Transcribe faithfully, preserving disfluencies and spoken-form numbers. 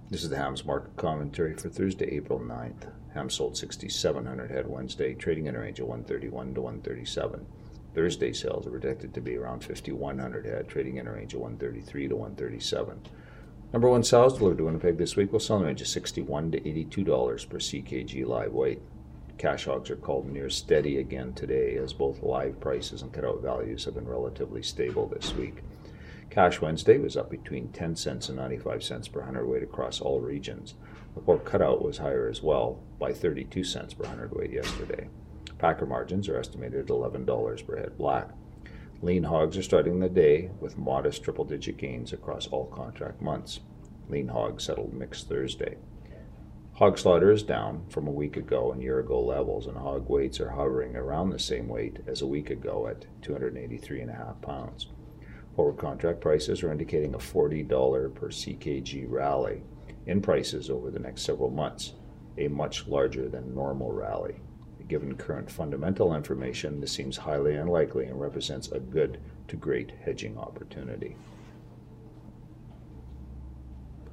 This is the Hams market commentary for Thursday, April ninth. Hams sold sixty-seven hundred head Wednesday, trading in a range of one thirty-one to one thirty-seven. Thursday sales are projected to be around fifty-one hundred head, trading in a range of one thirty-three to one thirty-seven. Number one sows delivered to Winnipeg this week will sell in the range of sixty-one to eighty-two dollars per C K G live weight. Cash hogs are called near steady again today, as both live prices and cutout values have been relatively stable this week. Cash Wednesday was up between ten cents and ninety-five cents per hundredweight across all regions. The pork cutout was higher as well, by thirty-two cents per hundredweight yesterday. Packer margins are estimated at eleven dollars per head black. Lean hogs are starting the day with modest triple-digit gains across all contract months. Lean hogs settled mixed Thursday. Hog slaughter is down from a week ago and year-ago levels, and hog weights are hovering around the same weight as a week ago at two hundred eighty-three point five pounds. Forward contract prices are indicating a forty dollars per C K G rally in prices over the next several months, a much larger than normal rally. Given current fundamental information, this seems highly unlikely and represents a good to great hedging opportunity.